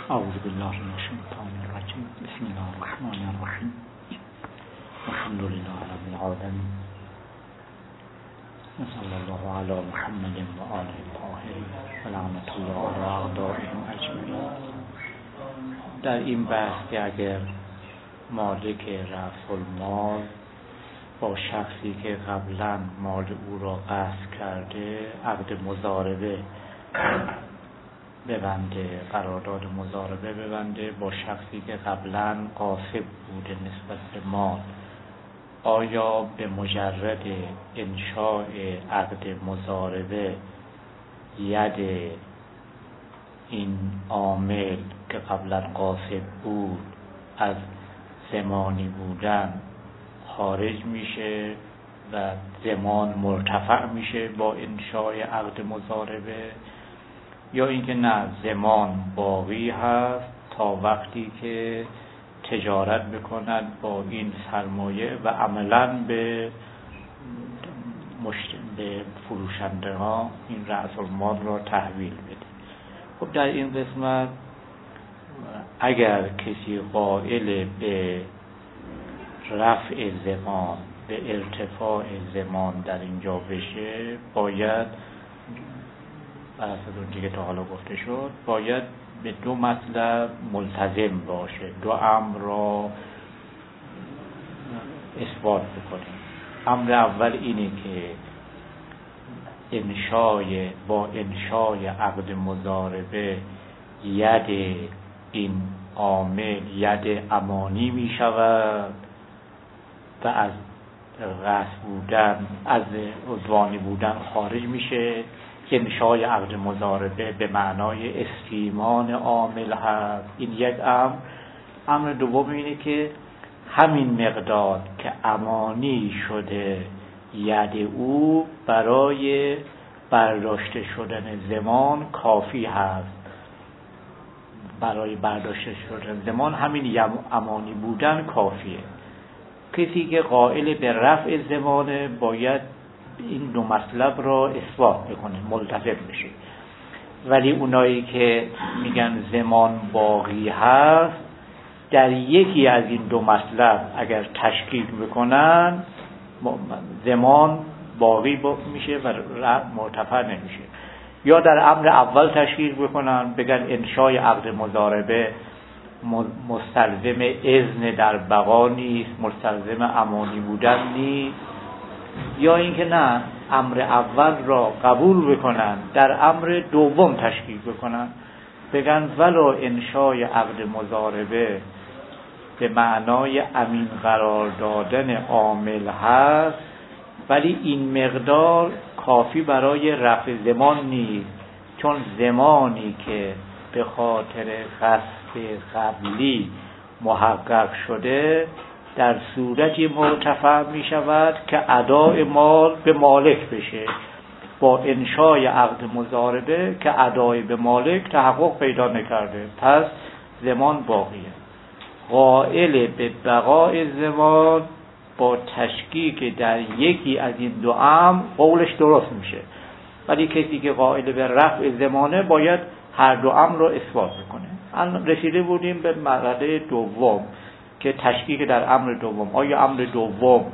اعوذ بالله من الشیطان الرجیم. بسم الله الرحمن الرحیم. الحمد لله رب العالمین. صلی الله علی محمد و آله الطاهرین و لعنت الله علی اعدائهم اجمعین. در این بحث که اگر مالک رأس المال با شخصی که قبلا مال او را غصب کرده عقد مضاربه ببنده، قرارداد مضاربه ببنده با شخصی که قبلا غاصب بوده نسبت به مال، آیا به مجرد انشاء عقد مضاربه ید این عامل که قبلا غاصب بود از ضمانی بودن خارج میشه و ضمان مرتفع میشه با انشاء عقد مضاربه، یا اینکه نه، ضمان باقی هست تا وقتی که تجارت بکنند با این سرمایه و عملاً به فروشنده ها این رأس المال را تحویل بده. خب در این قسمت اگر کسی قائل به رفع ضمان، به ارتفاع ضمان در اینجا بشه، باید بر اساس اون که تا حالا گفته شد باید به دو مطلب ملتزم باشه، دو امر را اثبات بکنه. امر اول اینه که با انشای عقد مضاربه ید این عامل ید امانی می شود و از غصب بودن، از عدوانی بودن خارج میشه. انشای عقد مضاربه به معنای استیمان عامل هست. این یک امر. امر دوم اینه که همین مقدار که امانی شده ید او برای برداشته شدن ضمان کافی هست. برای برداشته شدن ضمان همین امانی بودن کافیه. کسی که قائل به رفع ضمانه باید این دو مطلب را اثبات بکنه، ملتزم بشه. ولی اونایی که میگن ضمان باقی هست، در یکی از این دو مطلب اگر تشکیک بکنن ضمان باقی میشه و مرتفع نمیشه. یا در امر اول تشکیک بکنن، بگن انشای عقد مضاربه مستلزم اذن در بقا نیست، مستلزم امانی بودن نیست. یا اینکه نه، امر اول را قبول بکنن، در امر دوم تشکیک بکنن، بگن ولو انشای عقد مضاربه به معنای امین قرار دادن عامل هست، ولی این مقدار کافی برای رفع ضمان نیست، چون ضمانی که به خاطر غصب قبلی محقق شده در صورتی مرتفع می شود که اداء مال به مالک بشه، با انشای عقد مضاربه که اداء به مالک تحقق پیدا نکرده، پس ضمان باقیه. قائل به بقای ضمان با تشکیک در یکی از این دو امر قولش درست میشه، ولی کسی که قائل به رفع ضمانه باید هر دو امر رو اثبات بکنه. الان رسیده بودیم به مرحله دوم که تشکیک در امر دوم. آیا امر دوم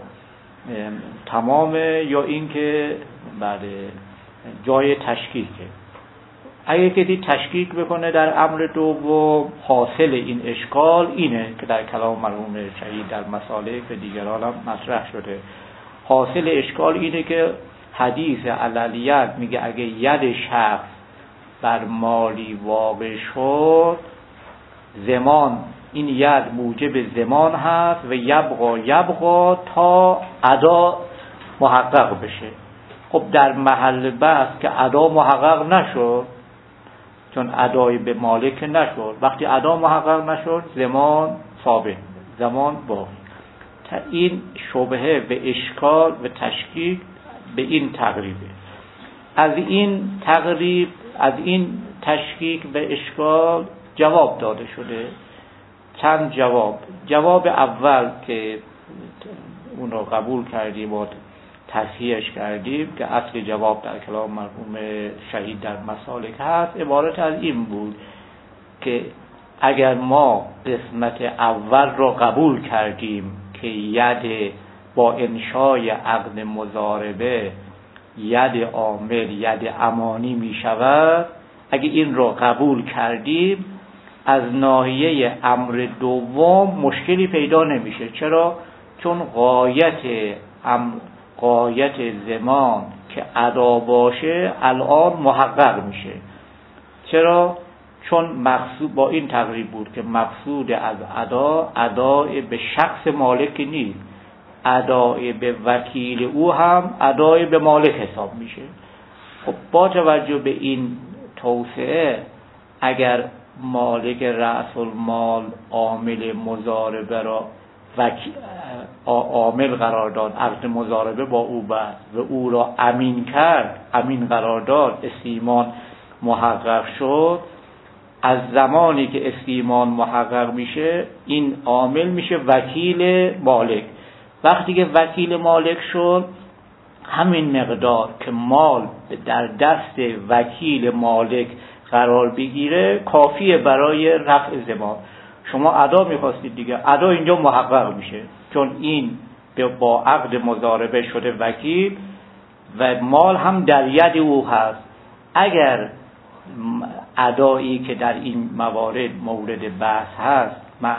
تمامه یا این که بله جای تشکیکه؟ اگه کسی تشکیک بکنه در امر دوم، حاصل این اشکال اینه که در کلام مرحوم شهید در مسالک دیگران هم مطرح شده. حاصل اشکال اینه که حدیث علیت میگه اگه ید شخص بر مالی واقع شد، ضمان این ید موجب ضمان هست و یبقا تا ادا محقق بشه. خب در محل بحث که ادا محقق نشد، چون ادای به مالک نشد، وقتی ادا محقق نشد ضمان ثابت، ضمان باقی. این شبهه و اشکال و تشکیک به این تقریبه. از این تشکیک و اشکال جواب داده شده. چند جواب اول که اون را قبول کردیم و تصحیحش کردیم که اصل جواب در کلام مرحوم شهید در مسالک هست، عبارت از این بود که اگر ما قسمت اول را قبول کردیم که ید با انشای عقد مضاربه ید عامل ید امانی می شود، اگه این را قبول کردیم از ناحیه امر دوم مشکلی پیدا نمیشه. چرا؟ چون غایت زمان که ادا باشه الان محقق میشه. چرا؟ چون مقصود با این تقریب بود که مقصود از ادای به شخص مالک نیست، ادای به وکیل او هم ادای به مالک حساب میشه. خب با توجه به این توسعه اگر مالک رأس المال عامل مضاربه را عامل قرار داد، عقد مضاربه با او بست و او را امین کرد، امین قرار داد، استیمان محقق شد، از زمانی که استیمان محقق میشه این عامل میشه وکیل مالک. وقتی که وکیل مالک شد همین مقدار که مال در دست وکیل مالک قرار بگیره کافیه برای رفع ضمان. شما ادا میخواستید دیگه، ادا اینجا محقق میشه چون این با عقد مضاربه شده وکیل و مال هم در ید او هست. اگر ادایی که در این موارد مورد بحث هست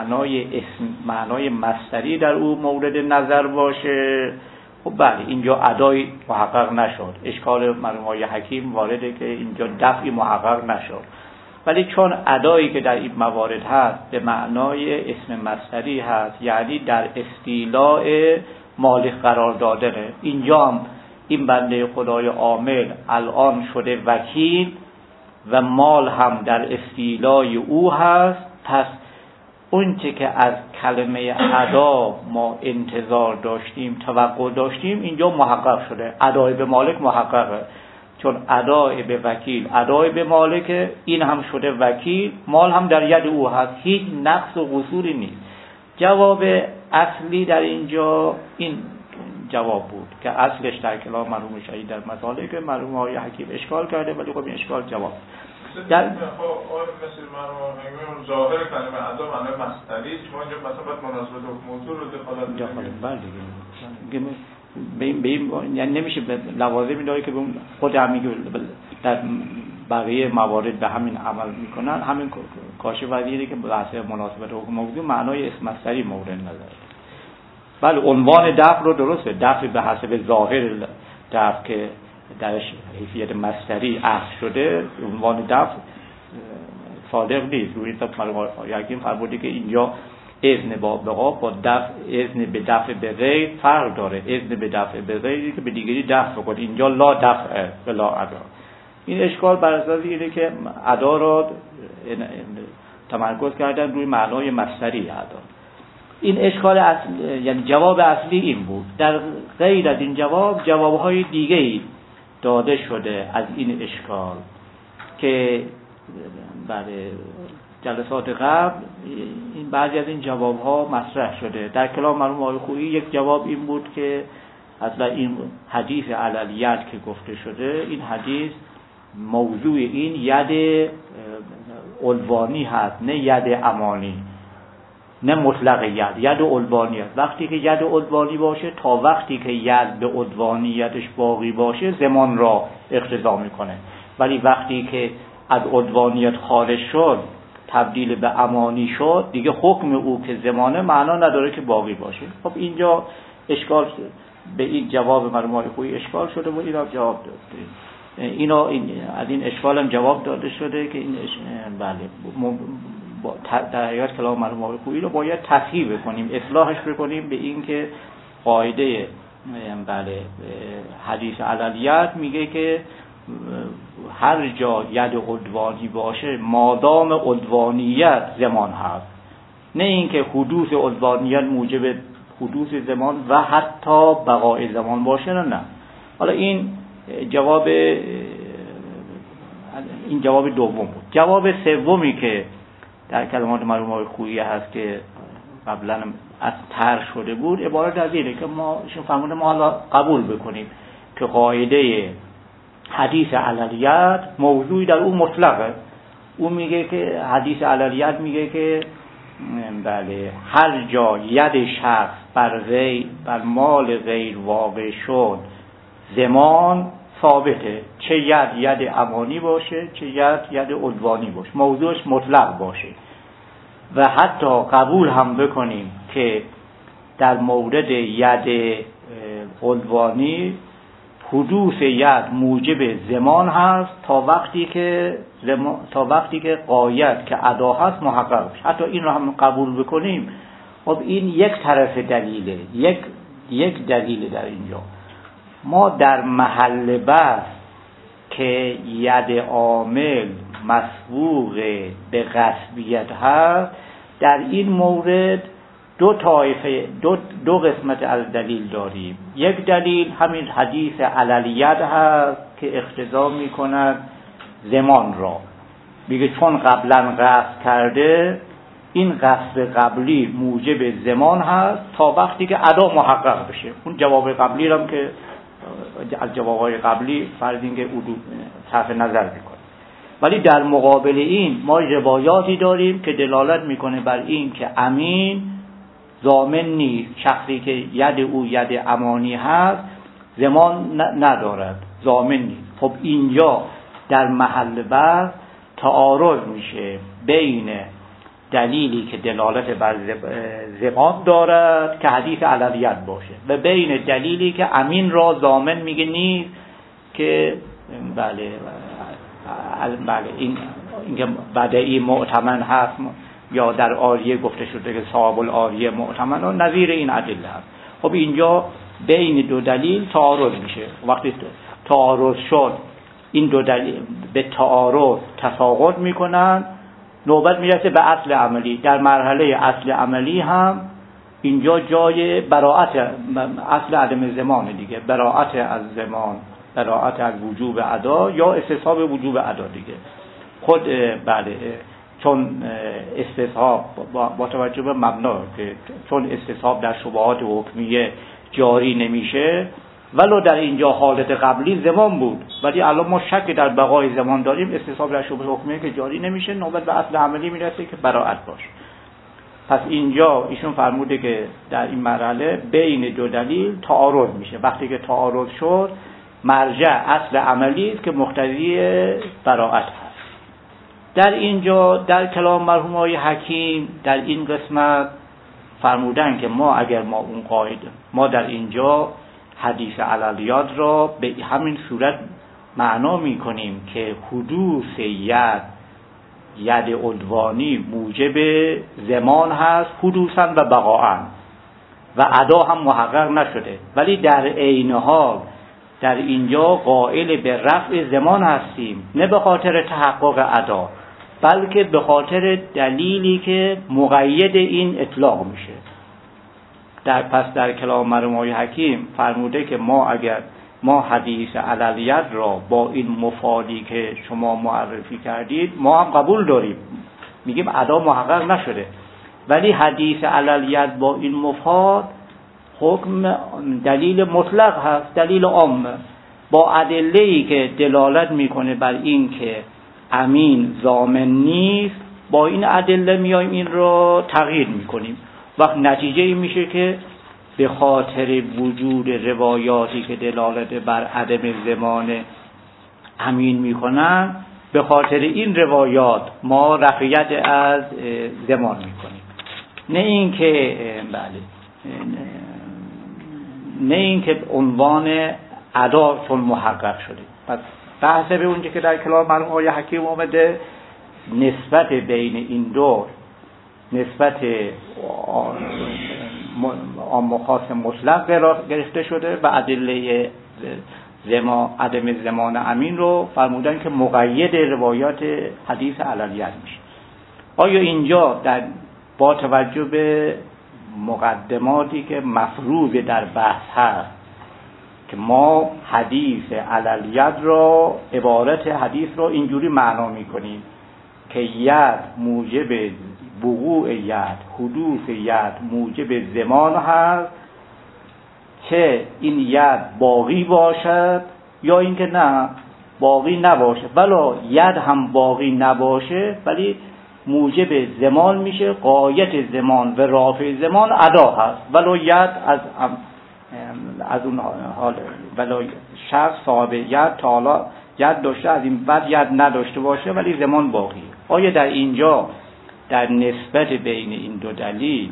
معنای مصدری در او مورد نظر باشه، خب بله اینجا ادای محقق نشد. اشکال مرحوم حکیم وارده که اینجا دفعی محقق نشد، ولی چون ادایی که در این موارد هست به معنای اسم مصدری هست، یعنی در استیلاء مالک قرار دادنه، اینجا هم این بنده خدای عامل الان شده وکیل و مال هم در استیلای او هست. پس اون چه که از کلمه ادا ما انتظار داشتیم، توقع داشتیم، اینجا محقق شده. ادای به مالک محققه چون ادای به وکیل ادای به مالک، این هم شده وکیل، مال هم در ید او هست، هیچ نقص و قصوری نیست. جواب اصلی در اینجا این جواب بود که اصلش در کلام مرحوم شهید در مسائلی که مرحوم آقای حکیم اشکال کرده، ولی خب این اشکال جواب در مثل مرحوم حکیم ظاهر کلمه ادا معنی مصدری است. ما اینجا مثلا باید مناسبت حکم موضوع رو دخالت بدیم. به این یعنی نمیشه به لوازمی داره که خود همین در بقیه موارد به همین عمل میکنن، همین کاشه وزیری که بحث مناسبت حکم موضوع معنای اسم مصدری مورد نظر. بله عنوان دفع رو درسته، دفع به حسب ظاهر دفع که درش حیثیت مصدری اخذ شده، عنوان دفع صادق نیست. روی این مرحوم حکیم فرموده که اینجا اذن با بقا با دفع، اذن به دفع به غیر فرق داره. اذن به دفع به غیری که به دیگری دفع کنه، اینجا لا دفع بلا ادا. این اشکال بر اساس اینه که ادا را تمرکز کردن روی معنای مصدری ادا. این اشکال اصلی، یعنی جواب اصلی این بود. در غیر از این جوابهای دیگه‌ای داده شده از این اشکال که برای جلسات قبل این بعضی از این جوابها مطرح شده. در کلام مرحوم آقای خویی یک جواب این بود که اصلا این حدیث علیت که گفته شده، این حدیث موضوع این ید عنوانی هست، نه ید امانی، نه مطلق ید عنوانی هست. وقتی که ید عنوانی باشه، تا وقتی که ید به عنوانیتش باقی باشه زمان را اقتضا میکنه، ولی وقتی که از عنوانیت خارج شد تبدیل به امانی شد دیگه حکم او که زمانه معنا نداره که باقی باشه. خب اینجا اشکال به این جواب مرحوم آقای خویی اشکال شده و اینا جواب داد. از این اشکال هم جواب داده شده که این بله در حقیقت کلام مرحوم آقای خویی رو باید تصحیح بکنیم، اصلاحش بکنیم به این که قاعده بله حدیث علیت میگه که هر جا ید عدوانی باشه مادام عدوانیت زمان هست، نه اینکه حدوث عدوانیت موجب حدوث زمان و حتی بقای زمان باشه، نه. حالا این جواب دوم بود. جواب سومی که در کلمات مرحوم آقای خویی هست که قبلا از طرح شده بود عبارت از اینه که ما فرموده ما حالا قبول بکنیم که قاعده حدیث علیت موضوعی در اون مطلقه، اون میگه که حدیث علالید میگه که بله هر جا ید شخص بر مال غیر واقع شد زمان ثابته، چه ید امانی باشه چه ید عدوانی باشه، موضوعش مطلق باشه. و حتی قبول هم بکنیم که در مورد ید عدوانی حدوث ید موجب زمان هست تا وقتی که غایت که ادا هست محقق بشه. حتی این رو هم قبول بکنیم، خب این یک طرف دلیله، یک دلیل در اینجا. ما در محل بحث که ید عامل مسبوق به غصبیت هست، در این مورد دو قسمت از دلیل داریم. یک دلیل همین حدیث علالیت هست که اقتضا میکند زمان را، میگه چون قبلا قصد کرده این قصد قبلی موجب زمان هست تا وقتی که ادا محقق بشه. اون جواب قبلی هم که از جوابهای قبلی فرض این که صرف نظر میکنه. ولی در مقابل این ما روایاتی داریم که دلالت میکنه بر این که امین ضامن نیست، شخصی که ید او ید امانی هست زمان ندارد، ضامن نیست. خب اینجا در محل بحث تعارض میشه بین دلیلی که دلالت بر زمان دارد که حدیث علویت باشه و بین دلیلی که امین را ضامن میگه نیست که بله این که بدعی معتمن هست یا در آریه گفته شده که صاحب الآریه معتمن و نظیر این ادله هست. خب اینجا بین دو دلیل تعارض میشه. وقتی تعارض شد این دو دلیل به تعارض تساقط میکنن، نوبت میرسه به اصل عملی. در مرحله اصل عملی هم اینجا جای براءت، اصل عدم زمان دیگه، براءت از زمان، براءت از وجوب ادا یا استصحاب وجوب ادا دیگه. خود بله چون استصحاب با توجه به مبنا که چون استصحاب در شبهات حکمیه جاری نمیشه، ولو در اینجا حالت قبلی زمان بود ولی الان ما شک در بقای زمان داریم، استصحاب در شبهه حکمیه که جاری نمیشه، نوبت به اصل عملی میرسه که براءت باشه. پس اینجا ایشون فرموده که در این مرحله بین دو دلیل تعارض میشه. وقتی که تعارض شد مرجع اصل عملی است که مقتضی براءت هست. در اینجا در کلام مرحوم آقای حکیم در این قسمت فرمودن که اگر اون قاعده ما در اینجا حدیث علالیات را به همین صورت معنا میکنیم که حدوث ید عدوانی موجب زمان هست حدوثاً و بقاءً و ادا هم محقق نشده، ولی در عین حال در اینجا قائل به رفع زمان هستیم، نه به خاطر تحقق ادا بلکه به خاطر دلیلی که مقید این اطلاق میشه. پس در کلام مرحوم آقای حکیم فرموده که اگر ما حدیث علالیت را با این مفادی که شما معرفی کردید ما هم قبول داریم، میگیم ادا محقق نشده، ولی حدیث علالیت با این مفاد حکم دلیل مطلق هست، دلیل عام با ادله‌ای که دلالت میکنه بر این که امین ضامن نیست، با این ادله میایم این رو تغییر میکنیم. وقت نتیجه این میشه که به خاطر وجود روایاتی که دلالت بر عدم زمان امین میکنن، به خاطر این روایات ما رفعیت از زمان میکنیم، نه اینکه عنوان ادا چون محقق شده. پس بحث به اونجا که در کلام مرحوم آقای حکیم اومده نسبت بین این دو، نسبت عام و خاص مطلق گرفته شده و ادله عدم زمان امین رو فرمودن که مقید روایات حدیث علالیت میشه. آیا اینجا با توجه به مقدماتی که مفروض در بحث هست که ما حدیث علالیت را، عبارت حدیث را اینجوری معنا میکنیم که ید موجب وقوع ید، حدوث ید موجب زمان هست، چه این ید باقی باشد یا اینکه نه باقی نباشه، ولی ید هم باقی نباشه ولی موجب زمان میشه. غایت زمان و رافع زمان ادا هست، ولی ید از اون حال ولی شخص صاحب ید تا حالا ید داشته، از این بعد ید نداشته باشه ولی زمان باقیه. آیا در اینجا در نسبت بین این دو دلیل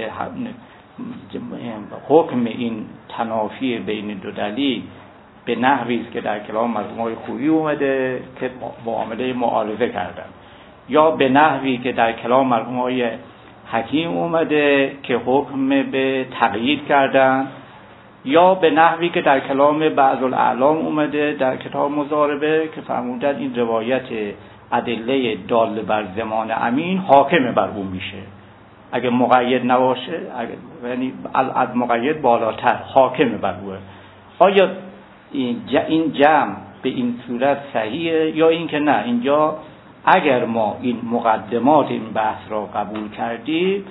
حکم این تنافی بین دو دلیل به نحوی است که در کلام مرحومای خویی اومده که معامله معارضه کردن، یا به نحوی که در کلام مرحومای حکیم اومده که حکم به تقیید کردن، یا به نحوی که در کلام بعض الاعلام اومده در کتاب مضاربه که فرمودند این روایت ادله دال بر زمان امین حاکم بر اون میشه. اگه مقید نباشه، یعنی از مقید بالاتر حاکم بر اون. آیا این جمع به این صورت صحیحه یا این که نه اینجا اگر ما این مقدمات این بحث را قبول کردیم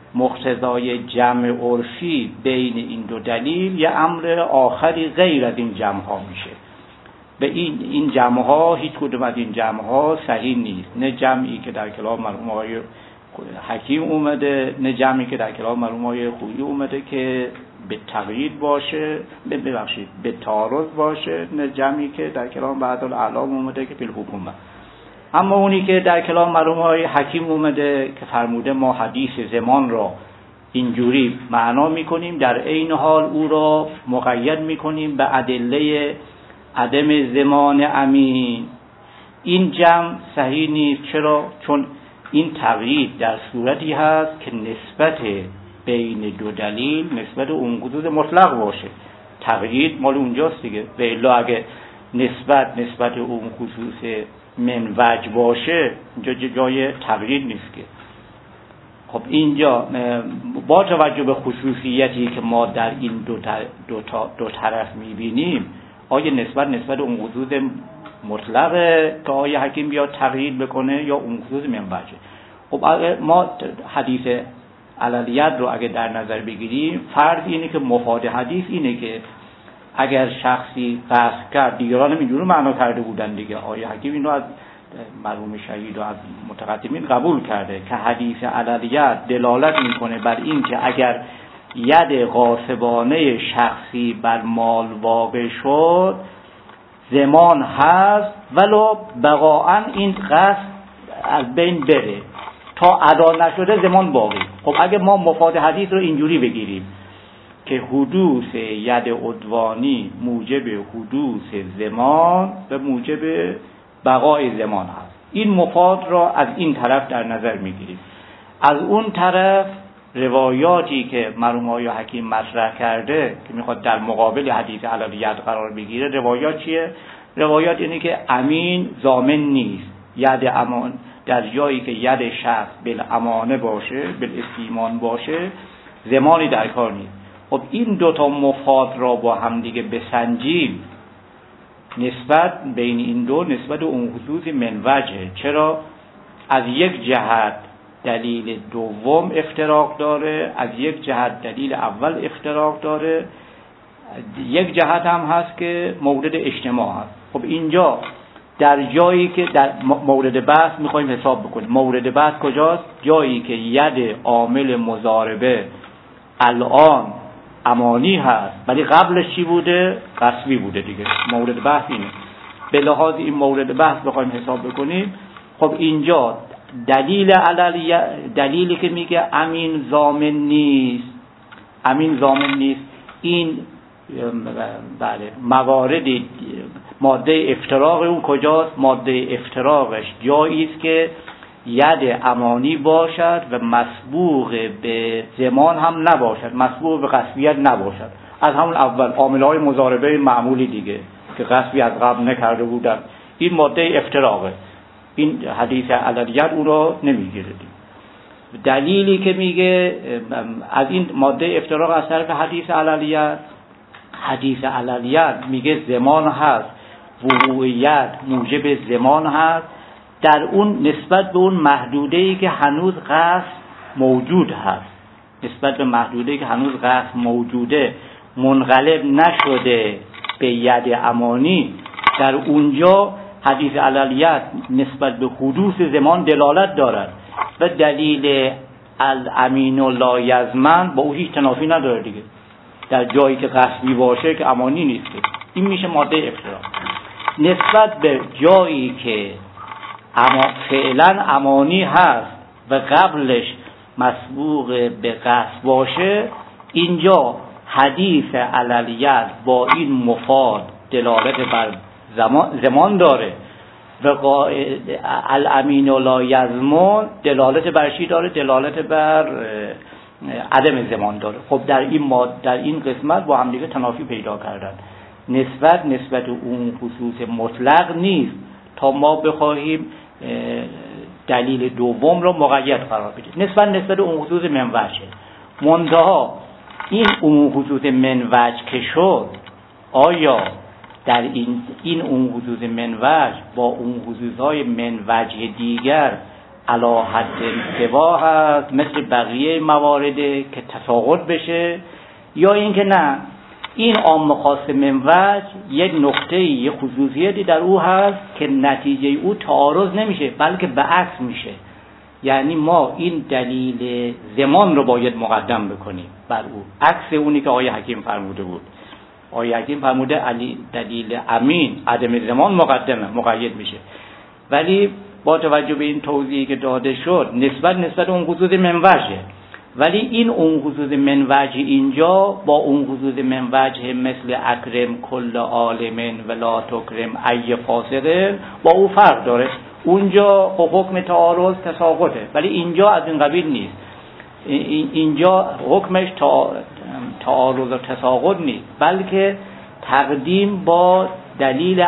مقتضای جمع عرفی بین این دو دلیل یه امر آخری غیر از این جمع ها میشه. به این جمع ها هیچ کدوم از این جمع ها صحیح نیست، نه جمعی که در کلام مرحوم آقای حکیم اومده، نه جمعی که در کلام مرحوم آقای خویی اومده که به تقیید باشه، به تعارض باشه، نه جمعی که در کلام بعض الاعلام اومده که بالحکومه. اما اونی که در کلام مرحوم آقای حکیم اومده که فرموده ما حدیث زمان را اینجوری معنا میکنیم، در عین حال او را مقید میکنیم به ادله عدم زمان امین، این جمع صحیح نیست. چرا؟ چون این تقیید در صورتی هست که نسبت بین دو دلیل نسبت اون حدود مطلق باشه. تقیید مال اونجاست دیگه. به الا اگه نسبت اون خصوص من وجه باشه اینجا جای تقیید نیست که. خب اینجا با توجه به خصوصیتی که ما در این دو طرف میبینیم، آیا نسبت اون حدود مطلقه که آقای حکیم بیاد تقیید بکنه یا اون حدود من وجه؟ خب ما حدیث عللیت رو اگه در نظر بگیریم، فرض اینه که مفاد حدیث اینه که اگر شخصی قصد کرد، دیگران هم اینجوری معنا کرده بودن دیگه، آقای حکیم اینو از مرحوم شهید و از متقدمین قبول کرده که حدیث عللیت دلالت میکنه بر این که اگر ید غاصبانه شخصی بر مال واقع شد زمان هست ولو بقاعا این قصد از بین بره، تا ادا نشده زمان باقی. خب اگه ما مفاد حدیث رو اینجوری بگیریم که حدوث ید عدوانی موجب حدوث زمان و موجب بقای زمان هست، این مفاد را از این طرف در نظر میگیریم. از اون طرف روایاتی که مرحوم آقای حکیم مطرح کرده که میخواد در مقابل حدیث عللیت قرار بگیره، روایات چیه؟ روایات اینه که امین ضامن نیست. ید امان در جایی که ید شخص بالامانه باشه، بالاستیمان باشه، زمانی در کار نیست. خب این دوتا مفاد را با هم دیگه بسنجیم، نسبت بین این دو نسبت اون خصوص من وجه. چرا؟ از یک جهت دلیل دوم افتراق داره، از یک جهت دلیل اول افتراق داره، یک جهت هم هست که مورد اجتماع هست. خب اینجا در جایی که در مورد بحث میخوایم حساب بکنیم، مورد بحث کجاست؟ جایی که ید عامل مضاربه الان امانی هست ولی قبلش چی بوده؟ قصبی بوده دیگه. مورد بحث اینه. به لحاظ این مورد بحث بخوایم حساب بکنیم، خب اینجا دلیلی که میگه امین ضامن نیست، این بله موارد ماده افتراق اون کجاست؟ ماده افتراقش جایی است که ید امانی باشد و مسبوق به زمان هم نباشد، مسبوق به قصبیت نباشد. از همون اول عاملهای مضاربه معمولی دیگه که قصبی از قبل نکرده بودن، این ماده افتراقه. این حدیث عللیت اون رو نمیگیره. دلیلی که میگه از این ماده افتراق از طرف حدیث عللیت میگه زمان هست، وقوعیت موجب زمان هست، در اون نسبت به اون محدوده‌ای که هنوز قصد موجود هست، نسبت به محدوده‌ای که هنوز قصد موجوده منقلب نشده به ید امانی، در اونجا حدیث علیت نسبت به حدوث زمان دلالت دارد و دلیل الامین و لایزمن با او هیچ تنافی نداره دیگه. در جایی که غصبی باشه که امانی نیست، این میشه ماده افتراق. نسبت به جایی که فعلا امانی هست و قبلش مسبوق به قصد باشه، اینجا حدیث علیت با این مفاد دلالت بر زمان داره و الامین و لا یزمون دلالت بر چی داره؟ دلالت بر عدم زمان داره. خب در این قسمت با هم دیگه تنافی پیدا کردن. نسبت اون خصوص مطلق نیست تا ما بخواهیم دلیل دوم رو مقید قرار بدیم. نسبت اون خصوص منوجه منتها این اون خصوص منوجه که شد، آیا در این اون خصوص منوجه با اون خصوصهای منوجه دیگر علی حد انطباق هست مثل بقیه موارده که تساقط بشه، یا اینکه نه این عام خاص منوجه یک نقطه یک خصوصیتی در او هست که نتیجه او تعارض نمیشه بلکه به عکس میشه. یعنی ما این دلیل زمان رو باید مقدم بکنیم بر او، عکس اونی که آقای حکیم فرموده بود. آقای حکیم فرموده دلیل امین عدم زمان مقید میشه، ولی با توجه به این توضیحی که داده شد نسبت اون خصوص منوجه، ولی این اون خصوص منوجه اینجا با اون خصوص منوجه مثل اکرم کل عالم ولا تکرم ای فاسق با او فرق داره. اونجا حکم تعارض تساقطه، ولی اینجا از این قبیل نیست. اینجا حکمش تعارض و تساقط نیست بلکه تقدیم با دلیل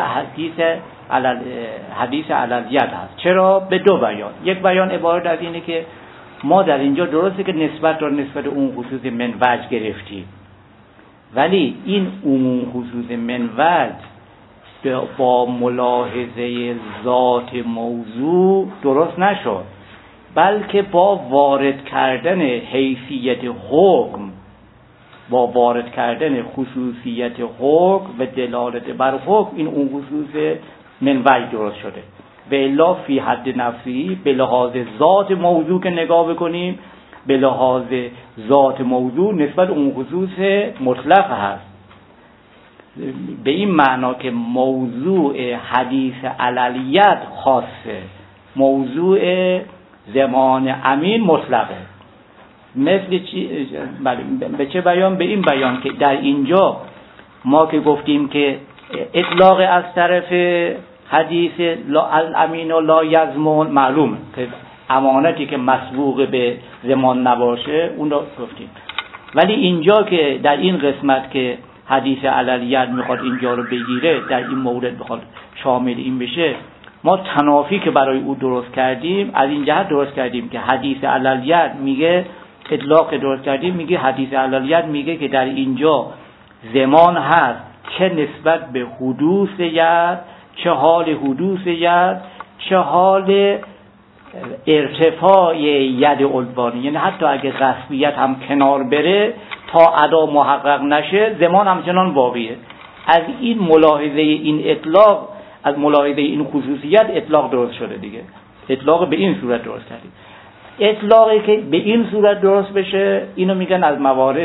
حدیث علیت هست. چرا؟ به دو بیان. یک بیان عبارت از اینه که ما در اینجا درسته که نسبت اون خصوص منوجه گرفتیم، ولی این عموم خصوص منوجه با ملاحظه ذات موضوع درست نشد، بلکه با وارد کردن حیثیت حکم، با وارد کردن خصوصیت حکم و دلالت بر حکم این اون خصوص منوجه درست شده. و الا فی حد نفسی به لحاظ ذات موضوع که نگاه بکنیم، به لحاظ ذات موضوع نسبت اون خصوص مطلق هست، به این معنا که موضوع حدیث علیت خاصه، موضوع زمان امین مطلقه. مثل به چه بیان؟ به این بیان که در اینجا ما که گفتیم که اطلاق از طرف حدیث الامین و لا یزمون معلومه که امانتی که مسبوق به زمان نباشه اون رو گفتیم، ولی اینجا که در این قسمت که حدیث علیت میخواد اینجا رو بگیره، در این مورد بخواد شامل این بشه، ما تنافی که برای او درست کردیم از این جهت درست کردیم که حدیث علیت میگه، اطلاق درست کردیم میگه حدیث علیت میگه که در اینجا زمان هست چه نسبت به حدوث ید، چه حال حدوث ید، چه حال ارتفاع ید علوانی. یعنی حتی اگه غصبیت هم کنار بره تا ادا محقق نشه زمان همچنان باقیه. از این ملاحظه این اطلاق، از ملاحظه این خصوصیت اطلاق درست شده دیگه. اطلاق به این صورت درست کردیم. اطلاقی که به این صورت درست بشه اینو میگن از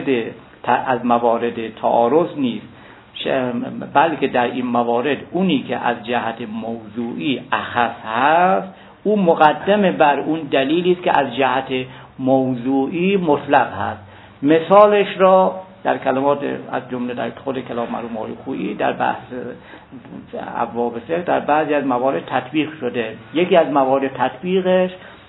موارد تعارض نیست، بلکه در این موارد اونی که از جهت موضوعی اخص هست اون مقدم بر اون دلیلی است که از جهت موضوعی مطلق هست. مثالش را در کلمات از جمله در خود کلام مرحوم آقای خویی در بحث ابواب فقه در بعضی از موارد تطبیق شده. یکی از موارد تطبیقش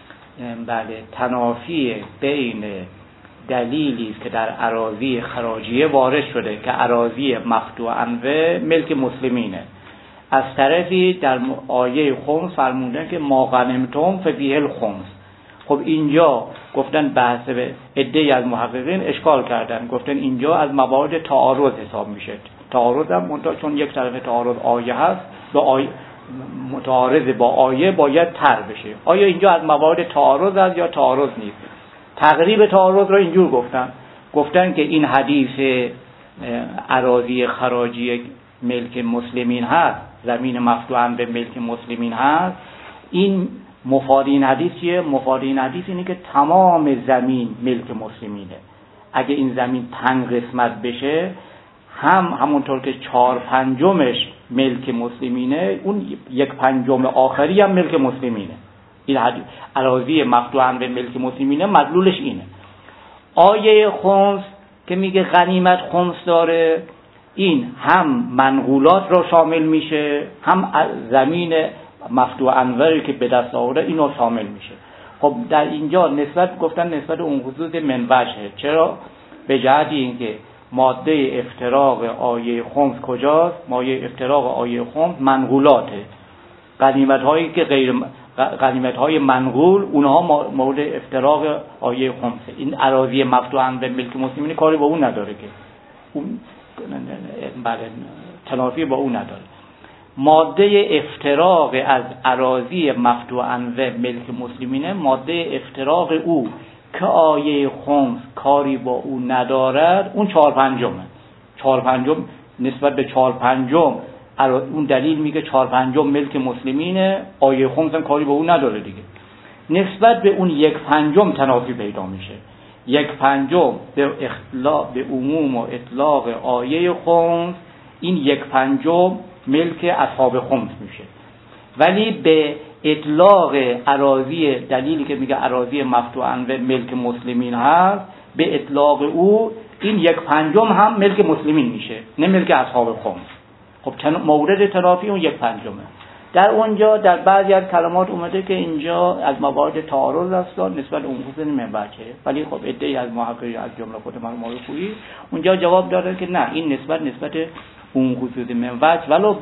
تنافی بین دلیلی است که در اراضی خراجیه وارد شده که اراضی مقطوعاً و ملک مسلمینه، از طرفی در آیه خمس فرمودن که ما غنمتم ففیه الخمس. خب اینجا گفتن بحث به عده‌ای از محققین اشکال کردن، گفتن اینجا از موارد تعارض حساب میشه. تعارض هم چون یک طرف تعارض آیه هست، با آیه متعارض با آیه باید تر بشه. آیا اینجا از موارد تعارض است یا تعارض نیست؟ تقریب تعارض را اینجور گفتن که این حدیث اراضی خراجی ملک مسلمین هست زمین مفتوحاً به ملک مسلمین هست. این مفاد این حدیث چیه؟ مفاد این حدیث اینه که تمام زمین ملک مسلمینه. اگه این زمین 5 قسمت بشه، همونطور که 4/5 ملک مسلمینه، اون 1/5 آخری هم ملک مسلمینه. این اراضی مفتوحاً به ملک مسلمینه مدلولش اینه. آیه خمس که میگه غنیمت خمس داره، این هم منقولات رو شامل میشه، هم زمین مفتوح انوری که به دست آورده اینو شامل میشه. خب در اینجا نسبت اون خصوص منبعشه. چرا؟ به جهت اینکه ماده افتراق آیه خمس کجاست؟ مایه افتراق آیه خمس منقولاته. غنیمت هایی که غنیمت های منقول، اونها مورد افتراق آیه خمسه. این اراضی مفتوحاً به ملک مسلمین کاری با اون نداره، که اون تنافی با اون نداره. ماده افتراق از اراضی مفتوحاً به ملک مسلمین، ماده افتراق او که آیه خمس کاری با اون ندارد، اون 4/5 نسبت به 4/5 اون دلیل میگه 4/5 ملک مسلمینه، آیه خمس هم کاری به اون نداره دیگه. نسبت به اون 1/5 تنافی پیدا میشه. 1/5 به عموم و اطلاق آیه خمس، این 1/5 ملک اصحاب خمس میشه. ولی به اطلاق اراضی، دلیلی که میگه اراضی مفتوحاً به ملک مسلمین هست، به اطلاق او این 1/5 هم ملک مسلمین میشه، نه ملک اصحاب خمس. خب مورد تنافی اون 1/5. در اونجا در بعضی از کلمات اومده که اینجا از موارد تعارض است نسبت به اون خصوص منبعه، ولی خب عده‌ای از محققین از جمله خود مرحوم مالکویی اونجا جواب داده که نه، این نسبت اون خصوص منبعه، ولو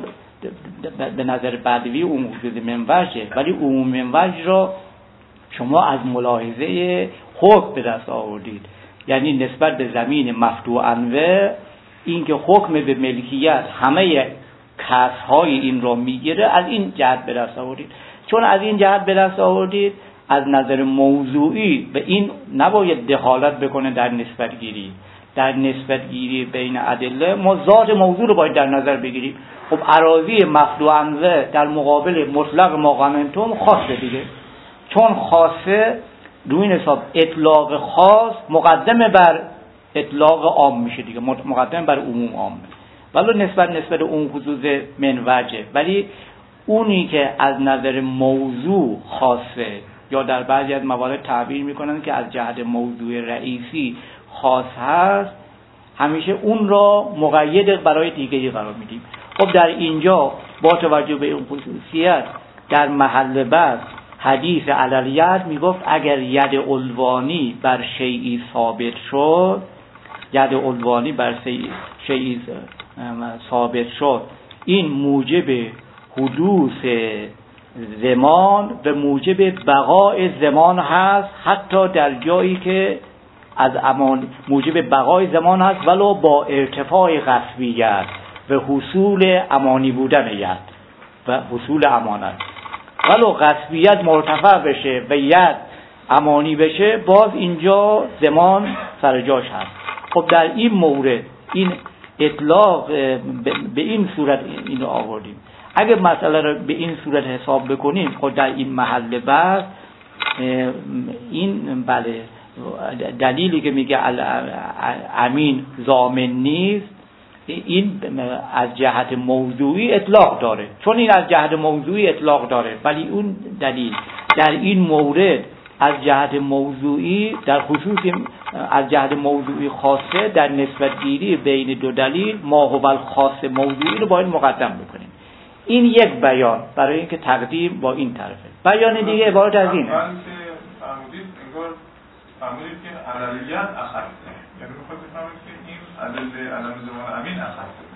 به نظر بدوی اون خصوص منبعه، ولی اون منبعه را شما از ملاحظه حکم به دست آوردید. یعنی نسبت به زمین مفتوح انوه، این که حکم به ملکیت همه کسب‌های این را میگیره، از این جهت به دست آوردید. چون از این جهت به دست آوردید، از نظر موضوعی به این نباید دخالت بکنه در نسبت گیری. در نسبت گیری بین ادله ما ذات موضوع رو باید در نظر بگیریم. خب اراضی مفتوح انوه در مقابل مطلق ما غنمتم خاصه دیگه، چون خاصه روی این حساب اطلاق خاص مقدم بر اطلاق عام میشه دیگه، مقدم بر عموم عامه. ولی نسبت اون خصوص منوجه، ولی اونی که از نظر موضوع خاصه، یا در بعضی از موارد تعبیر میکنن که از جهت موضوع رئیسی خاص هست، همیشه اون را مقید برای دیگری قرار میدیم. خب در اینجا با توجه به اون خصوصیت در محل بحث حدیث علالید میگفت اگر ید علوانی بر شیئی ثابت شد، ید علوانی بر شیئی ثابت شد، این موجب حدوث زمان و موجب بقای زمان هست، حتی در جایی که از امان موجب بقای زمان هست ولو با ارتفاع غصبیت و حصول امانی بودن ید و حصول امانت. ولو غصبیت مرتفع بشه و ید امانی بشه، باز اینجا زمان سر جاش هست. خب در این مورد این اطلاق به این صورت اینو آوردیم. اگه مسئله رو به این صورت حساب بکنیم، خود در این محل بحث این بله دلیلی که میگه امین ضامن نیست، این از جهت موضوعی اطلاق داره. چون این از جهت موضوعی اطلاق داره، ولی اون دلیل در این مورد از جهت موضوعی، در خصوص از جهت موضوعی خاصه، در نسبت گیری بین دو دلیل ما هو الخاص موضوعی رو باید مقدم بکنیم. این یک بیان برای اینکه تقدیم با این طرفه. بیان دیگه عبارت از این فهمیدید که عدلیت اخصه، یعنی میخواد بفهمید که این عدم زمان امین اخصه.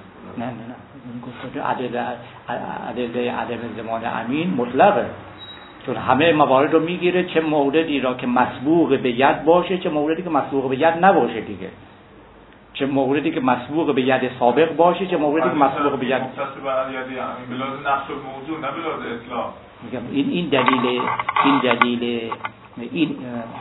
نه ادله عدم زمان امین مطلقه، چون همه موارد رو میگیره، چه موردی را که مسبوق به ید باشه، چه موردی که مسبوق به ید نباشه دیگه، چه موردی که مسبوق به ید سابق باشه، چه موردی که مسبوق به ید مختص به عدلیت امین بلاد نقص الموضوع، نه بلاد اطلاق. میگم این دلیل این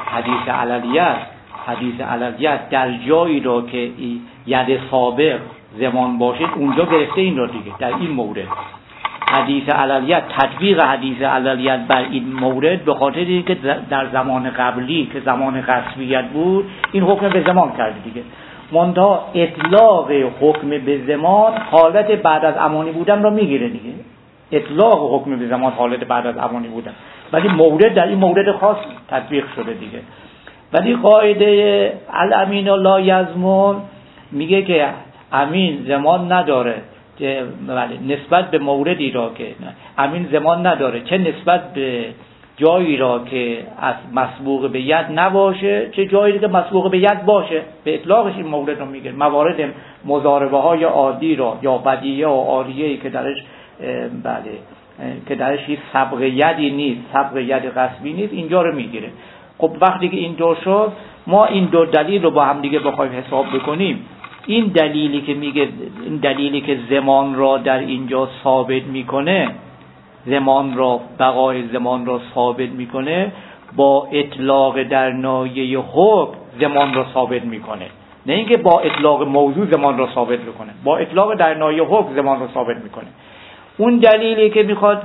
حدیث علالیت در جایی را که ید سابق زمان باشه، اونجا گرفته این را دیگه. در این مورد حدیث علیت، تطبیق حدیث علیت بر این مورد به خاطر اینکه در زمان قبلی که زمان غصبیت بود این حکم به زمان کرده دیگه. منتها اطلاق حکم به زمان حالت بعد از امانی بودن را میگیره دیگه. اطلاق حکم به زمان حالت بعد از امانی بودن، ولی مورد در این مورد خاص تطبیق شده دیگه. ولی قاعده الامین لا یزمون میگه که امین زمان نداره، نسبت به موردی را که امین زمان نداره، چه نسبت به جایی را که از مسبوق به ید نباشه چه جایی که مسبوق به ید باشه. به اطلاقش این مورد رو میگه. موارد مضاربه های عادی را یا بدیه و عاریه‌ای که درش که درش هیچ سبق یدی نیست، سبق ید غصبی نیست، اینجا رو میگیره. خب وقتی که اینطور شد ما این دو دلیل رو با هم دیگه بخوایم حساب بکنیم، این دلیلی که میگه، این دلیلی که زمان را در اینجا ثابت میکنه، زمان را، بقای زمان را ثابت میکنه، با اطلاق در ناحیه حکم زمان را ثابت میکنه. نه اینکه با اطلاق موضوع زمان را ثابت بکنه، با اطلاق در ناحیه حکم زمان را ثابت میکنه. اون دلیلی که میخواد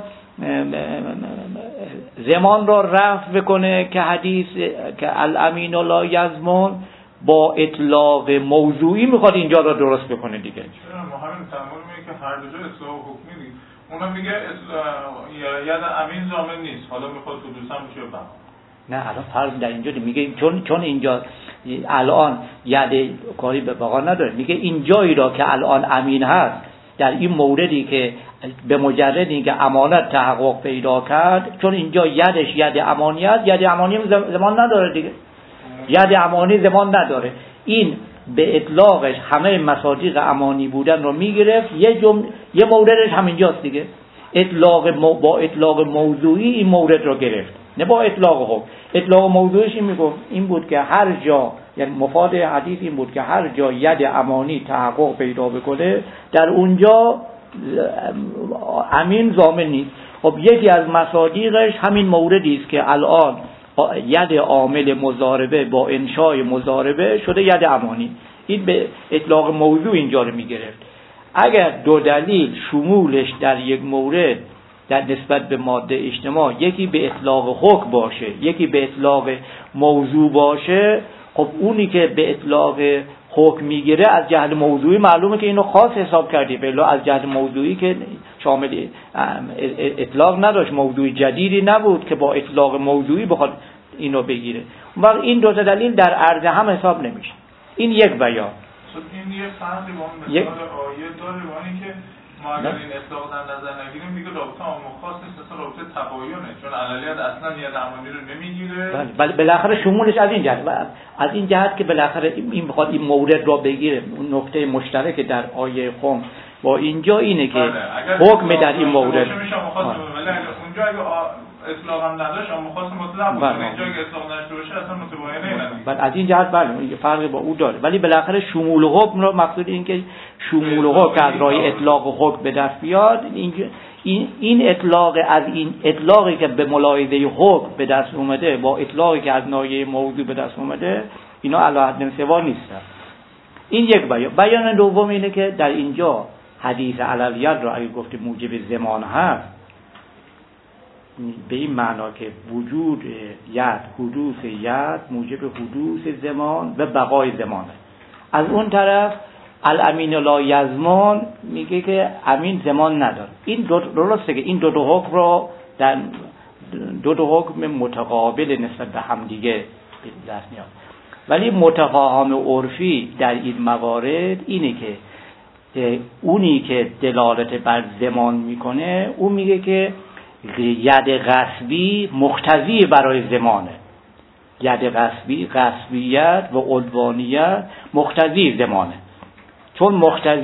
زمان را رفع بکنه که حدیث که الامین لا یزمون، با اطلاق موضوعی میخواد اینجا را درست بکنه دیگه. چرا ما همین تعامل میگه که هر دو جا اصلاح حکمی دیگه. اونا میگه ید امین ضامن نیست، حالا میخواد حدوثا بشه بقا. نه الان فرض در اینجا میگه چون اینجا الان ید کاری به بقا نداره، میگه این جایی را که الان امین هست در این موردی که به مجرد اینکه امانت تحقق پیدا کرد، چون اینجا یدش ید امانی است، ید امانی زمان نداره دیگه. ید امانی زمان نداره. این به اطلاقش همه مصادیق امانی بودن رو میگرفت، یه موردش همینجاست دیگه. با اطلاق موضوعی این مورد رو گرفت، نه با اطلاق حکم. اطلاق موضوعش این بود که هر جا، یعنی مفاد حدیث این بود که هر جا ید امانی تحقق پیدا بکنه در اونجا امین ضامن نیست. خب یکی از مصادیقش همین موردی است که الان ید عامل مضاربه با انشای مضاربه شده ید امانی. این به اطلاق موضوع اینجا رو میگرفت. اگر دو دلیل شمولش در یک مورد در نسبت به ماده اجتماع یکی به اطلاق حکم باشه یکی به اطلاق موضوع باشه، خب اونی که به اطلاق حکم میگیره از جهت موضوعی معلومه که اینو خاص حساب کردی، بلا از جهت موضوعی که شامل اطلاق نداشت، موضوع جدیدی نبود که با اطلاق موضوعی بخواد اینو بگیره. وقت این دو تا دلیل در عرض هم حساب نمیشه. این یک بیان. این یه فرقی با اون مثال آیه داره، با اینکه ما اگر این اطلاق در نظر نگیریم میگه رابطه عام و خاص نیست، مثلا رابطه تباینه، چون علیت اصلا ید امانی رو نمیگیره. بله بالاخره شمولش از این جهت که بالاخره این بخواد این مورد را بگیره. اون نکته مشترک در آیه خم با اینجا اینه که حکم در این مورد میشه اونجا اگه اطلاق هم نداشت اما خاص مطلق بود، اینجا اگه اطلاق نداشته باشه اصلا متباینه نمیشه. بعد از این جهت بله فرقی با او داره، ولی بالاخره شمول حکم رو مقصود این که شمول حکم از راه اطلاق حکم به دست بیاد. این اطلاق از این اطلاقی که به ملاحظه حکم به دست اومده با اطلاقی که از ناحیه موضوع به دست اومده، اینا علی حد سوا نیستن. این یک بیان دوم اینه که در اینجا حدیث علیت را اگه گفته موجب زمان هست، به این معنا که وجود ید، حدوث ید موجب حدوث زمان و بقای زمانه. از اون طرف الامین لا یزمان میگه که امین زمان نداره. این درسته که این دو حکم رو در دو حکم متقابل نسبت به هم دیگه دست میاد، ولی متفاهم عرفی در این موارد اینه که اونی که دلالت بر زمان میکنه اون میگه که ید غصبی مقتضی برای زمانه. ید غصبی، غصبیت و عدوانیت مقتضی زمانه، چون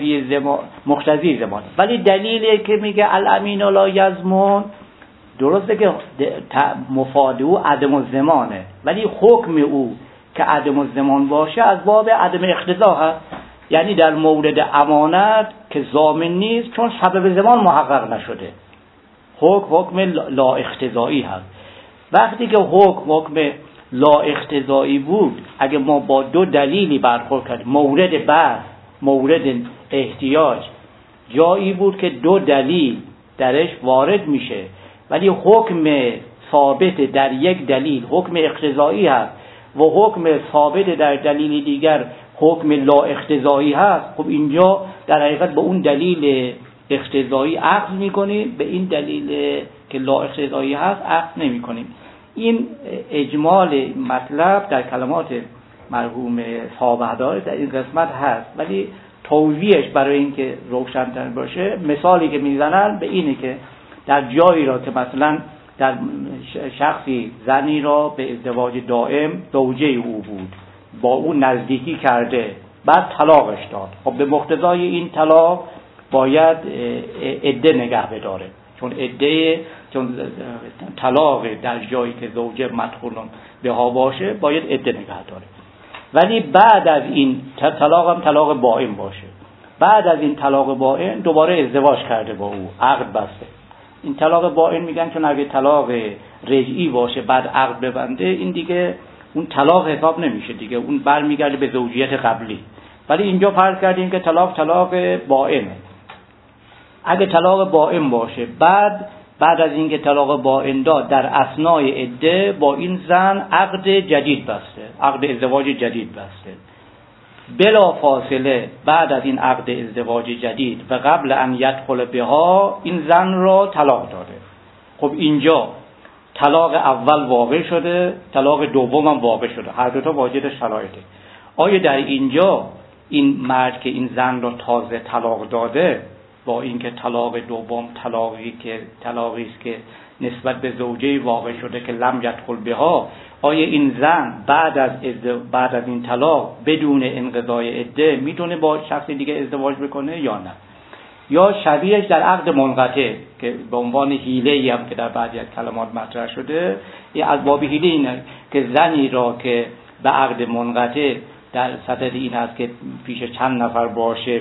مقتضی زمانه. ولی دلیلی که میگه الامین لا یزمون درسته که مفاد او عدم الزمانه، ولی حکم او که عدم الزمان باشه از باب عدم اقتضا هست. یعنی در مورد امانت که ضامن نیست چون سبب زمان محقق نشده، حکم لا اقتضایی هست. وقتی که حکم لا اقتضایی بود، اگه ما با دو دلیلی برخورد کردیم، مورد بحث، مورد احتیاج جایی بود که دو دلیل درش وارد میشه، ولی حکم ثابت در یک دلیل حکم اقتضایی هست و حکم ثابت در دلیل دیگر حکم لا اقتضایی هست. خب اینجا در حقیقت به اون دلیل اقتضایی عقد میکنیم، به این دلیل که لا اقتضایی هست عقد نمیکنیم. این اجمال مطلب در کلمات مرحوم صاحب‌هدار در این قسمت هست، ولی توضیحش برای اینکه روشن‌تر باشه مثالی که میزنن به اینه که در جایی را که مثلا در شخصی زنی را به ازدواج دائم زوجه او بود، با اون نزدیکی کرده، بعد طلاقش داد، خب به مقتضای این طلاق باید عده نگه بداره، چون طلاق در جایی که زوجه مدخول بها باشه باید عده نگه داره. ولی بعد از این طلاق هم طلاق بائن باشه، بعد از این طلاق بائن دوباره ازدواج کرده با او، عقد بسته. این طلاق بائن میگن چون اگه طلاق رجعی باشه بعد عقد ببنده، این دیگه اون طلاق حساب نمیشه دیگه، اون برمیگرده به زوجیت قبلی. ولی اینجا فرض کردیم که طلاق بائنه. اگه طلاق بائن باشه بعد از اینکه طلاق بائن داد در اثنای عده با این زن عقد جدید بسته، عقد ازدواج جدید بسته، بلا فاصله بعد از این عقد ازدواج جدید و قبل ان یدخل بها این زن را طلاق داده. خب اینجا طلاق اول واقع شده، طلاق دوم هم واقع شده، هر دو تا واجد شرایطه. آیا در اینجا این مرد که این زن را تازه طلاق داده، با اینکه طلاق دوم طلاقی است که نسبت به زوجه واقع شده که لم یدخل بها، آیا این زن بعد از این طلاق بدون انقضای عده میتونه با شخص دیگه ازدواج بکنه یا نه؟ یا شبیهش در عقد منقطع که به عنوان حیله‌ای هم که در بعضی از کلمات مطرح شده، این از باب حیله اینه که زنی را که به عقد منقطع در صدد این هست که پیش چند نفر باشه،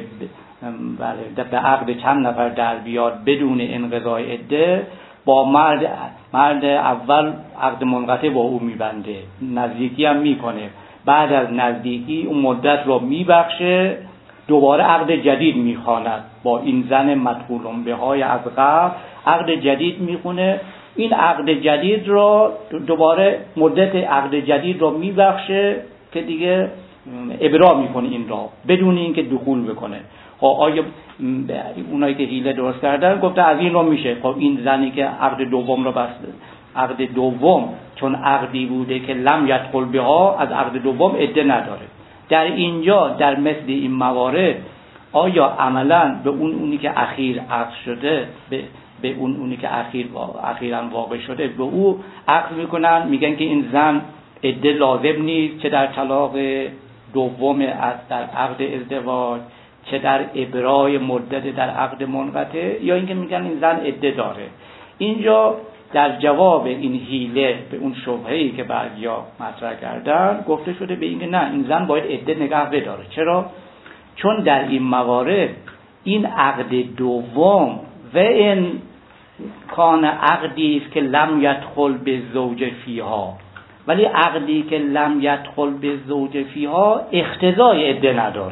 به عقد چند نفر در بیاد بدون انقضای عده، با مرد اول عقد منقطع با او میبنده، نزدیکی هم میکنه، بعد از نزدیکی اون مدت رو میبخشه، دوباره عقد جدید میخواند با این زن مدخولون بهای از قبل عقد جدید میخونه. این عقد جدید رو دوباره مدت عقد جدید رو میبخشه که دیگه ابرا میکنه این را بدون اینکه دخول بکنه. خب آیا اونایی که حیله درست کردن گفته از این رو میشه؟ خب این زنی که عقد دوم رو بسته، عقد دوم چون عقدی بوده که لم یدخل بها، از عقد دوم عده نداره. در اینجا در مثل این موارد آیا عملا به اونی که اخیر عقد شده، به اونی که اخیراً واقع شده به او عقد میکنن، میگن که این زن عده لازم نیست، چه در طلاق دوم در عقد ازدواج، چه در ابرای مدت در عقد منقطع، یا اینکه میگن این زن عده داره. اینجا در جواب این حیله به اون شبهه‌ای که بعضیا مطرح کردن گفته شده به اینکه نه، این زن باید عده نگه بداره. چرا؟ چون در این موارد این عقد دوم و این کان عقدی است که لم یدخل به زوج فیها، ولی عقدی که لم یدخل به زوج فیها اقتضای عده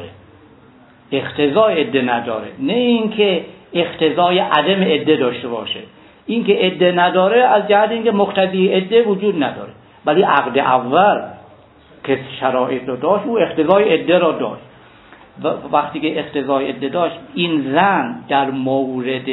نداره، نه اینکه اقتضای عدم عده داشته باشه. این که عده نداره از جهت اینکه مقتضی عده وجود نداره، ولی عقد اول که شرایط رو داشت او اقتضای عده را داشت. وقتی که اقتضای عده داشت، این زن در مورد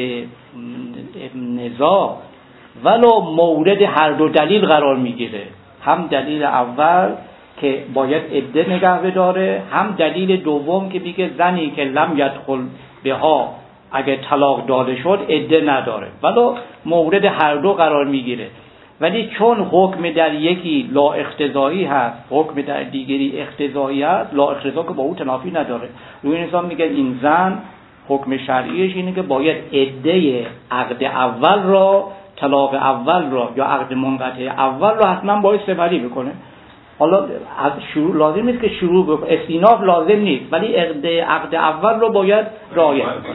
نزاع ولو مورد هر دو دلیل قرار میگیره، هم دلیل اول که باید عده نگه بداره، هم دلیل دوم که میگه زنی که لم یدخل بها اگه طلاق داده شد عده نداره، ولو مورد هر دو قرار میگیره. ولی چون حکم در یکی لا اقتضایی هست، حکم در دیگری اقتضایی هست، لا اقتضا که با او تنافی نداره. روی انسان میگه این زن حکم شرعیش اینه که باید عده عقد اول را، طلاق اول را یا عقد منقطع اول را حتما باید سپری بکنه. حالا از شروع لازم نیست که شروع بکنه، استیناف لازم نیست، ولی عقد اول رو باید رعایت کنه.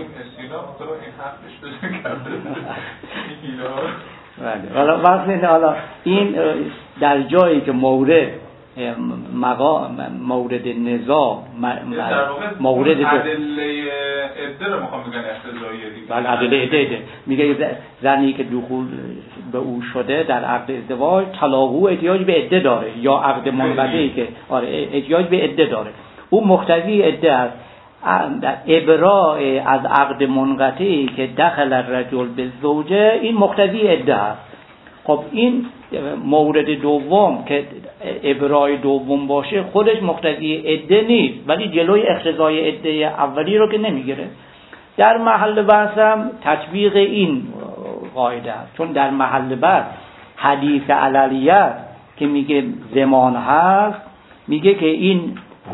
حالا این در جایی که مورد مورد نزاع مورد ادله رو میخوام بگن اقتضاییه دیگه. بله ادله عده میگه زنی که دخول به او شده در عقد ازدواج طلاق او احتیاج به عده داره، یا عقد منقطعی که احتیاج به عده داره، او مقتضی عده است. ابراء از عقد منقطعی که دخل الرجل به زوجه این مقتضی عده است. خب این مورد دوم که ابراء دوم باشه خودش مقتضی عده نیست، ولی جلوی اقتضای عده اولی رو که نمیگیره. در محل بحث هم تطبیق این قاعده است، چون در محل بحث حدیث علیت که میگه زمان هست، میگه که این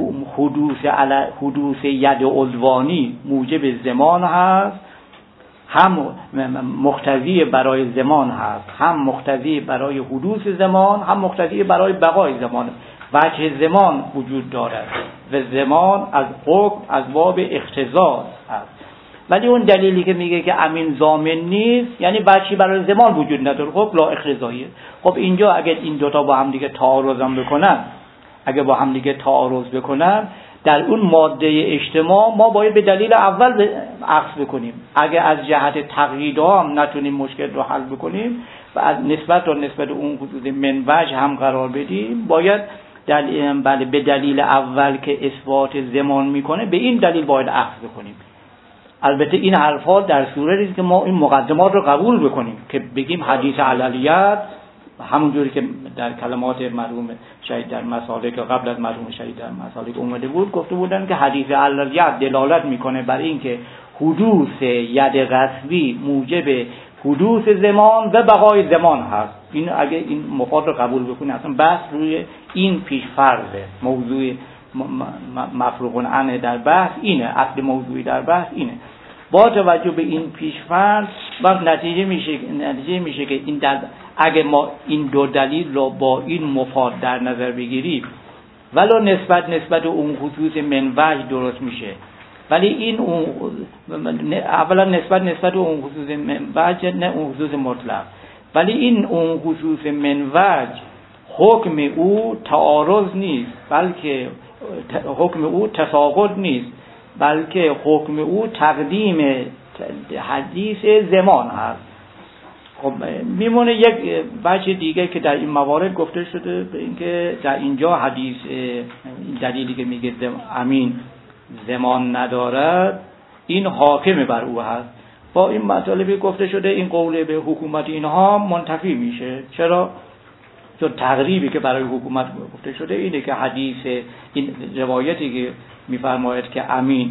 حدوث ید عدوانی موجب زمان هست، هم مقتضی برای زمان هست، هم مقتضی برای حدوث زمان، هم مقتضی برای بقای زمان. وجه زمان وجود دارد و زمان از حکم از باب اقتضا است. ولی اون دلیلی که میگه که امین ضامن نیست، یعنی وجهی برای زمان وجود نداره، خب لا اقتضاییه. خب اینجا اگر این دوتا با هم دیگه تعارض بکنن، اگه با هم دیگه تعارض بکنن، در اون ماده اجتماع ما باید به دلیل اول اخذ بکنیم. اگه از جهت تقیید هم نتونیم مشکل رو حل بکنیم و از نسبت اون خصوص منوج هم قرار بدیم، باید به دلیل اول که اثبات زمان میکنه به این دلیل باید اخذ بکنیم. البته این حرفا در صورتی است که ما این مقدمات رو قبول بکنیم که بگیم حدیث علیت، همونجوری که در کلمات مرحوم شهید در مسالک قبل از مرحوم شهید در مسالک اومده بود، گفته بودن که حدیث علیت دلالت میکنه بر این که حدوث ید غصبی موجب حدوث زمان و بقای زمان هست. این اگه این مفاد رو قبول بکنه، اصلا بحث روی این پیش فرضه. موضوع مفروغ عنه در بحث اینه، اصل موضوعی در بحث اینه. با توجه به این پیش‌فرض وقت نتیجه میشه که این اگه ما این دو دلیل رو با این مفاد در نظر بگیریم، ولو نسبت اون خصوص منوج درست میشه، ولی این اولا نسبت اون خصوص منوج نه اون خصوص مطلق، ولی این اون خصوص منوج حکم او تعارض نیست، بلکه حکم او تساقط نیست، بلکه حکم او تقدیم حدیث زمان هست. خب میمونه یک بچه دیگه که در این موارد گفته شده به اینکه در اینجا حدیث دلیلی که میگه امین زمان ندارد این حاکم بر او هست. با این مطالبی گفته شده این قوله به حکومت اینها منتفی میشه. چرا؟ چون تقریبی که برای حکومت گفته شده اینه که حدیث این روایتی که میفرماید که امین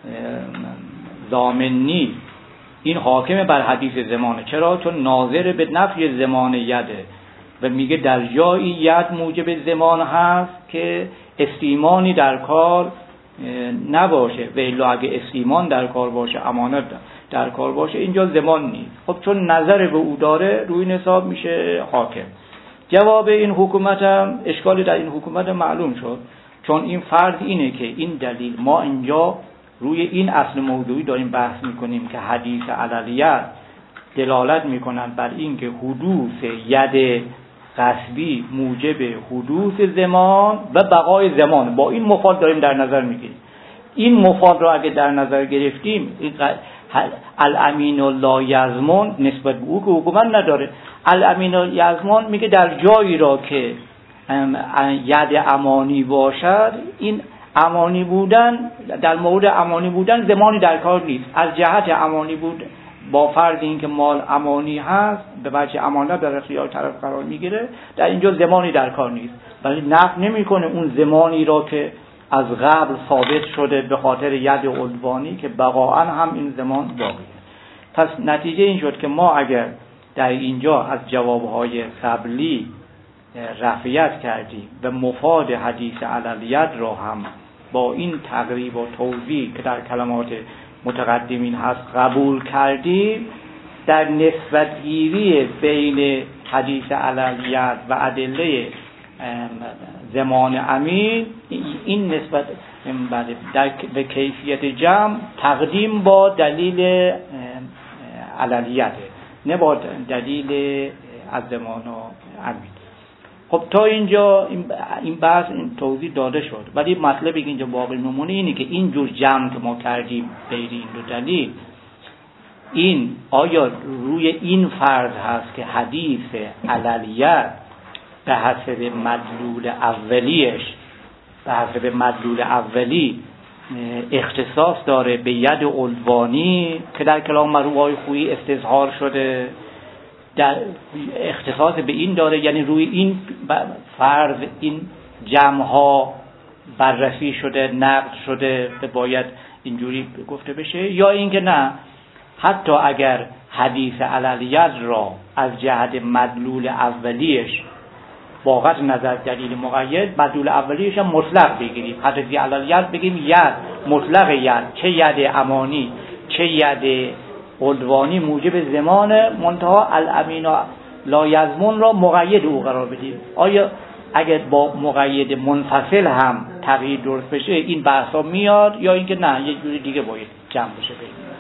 ضامن نیست این حاکم بر حدیث زمانه. چرا؟ چون ناظر به نفی زمان یده و میگه در جایی ید موجب زمان هست که استیمانی در کار نباشه، و الا اگه استیمان در کار باشه، امانت در کار باشه، اینجا زمان نیست. خب چون نظر به او داره روی این حساب میشه حاکم. جواب این حکومت هم اشکالی در این حکومت معلوم شد، چون این فرض اینه که این دلیل ما اینجا روی این اصل موضوعی داریم بحث میکنیم که حدیث علیت دلالت میکنن بر این که حدوث ید غصبی موجب حدوث زمان و بقای زمان. با این مفاد داریم در نظر میگیریم. این مفاد را اگه در نظر گرفتیم، الامین لا یضمن نسبت به او که حکومت نداره. الامین لا یضمن میگه در جایی را که ید امانی باشد، این امانی بودن در مورد امانی بودن زمانی در کار نیست. از جهت امانی بود با فرض این که مال امانی هست به وجه امانت در اختیار طرف قرار میگیره، در اینجا زمانی در کار نیست، ولی نفی نمیکنه اون زمانی را که از قبل ثابت شده به خاطر ید عدوانی که بقاءً هم این زمان باقیه. پس نتیجه این شد که ما اگر در اینجا از جوابهای قبلی رفعیت کردیم و مفاد حدیث علیت را هم با این تقریب و توضیح که در کلمات متقدمین هست قبول کردیم، در نسبت گیری بین حدیث علیت و ادله زمان امین این نسبت به کیفیت جمع تقدیم با دلیل علیت، نه با دلیل از زمان امین. خب تا اینجا این بحث این توضیح داده شد، ولی مطلبی که اینجا باقی میمونه اینه که این جور جمع که ما کردیم بین این دو دلیل، این آیا روی این فرض هست که حدیث علیت به حسب مدلول اولی اختصاص داره به ید عنوانی که در کلام مرحوم خویی استظهار شده، در اختصاص به این داره، یعنی روی این فرض این جمع ها بررسی شده، نقد شده، باید اینجوری گفته بشه، یا اینکه نه حتی اگر حدیث علیت را از جهت مدلول اولیش با قطع نظر دلیل مقید، مدلول اولیش هم مطلق بگیریم، حدیث علیت بگیم ید مطلق ید، چه ید امانی چه ید عنوانی موجب زمان، منتها الامین لا یزمون را مقید او قرار بدیم. آیا اگر با مقید منفصل هم تغییر درست بشه این بحثا میاد، یا اینکه نه یک جوری دیگه باید جمع بشه بگیم؟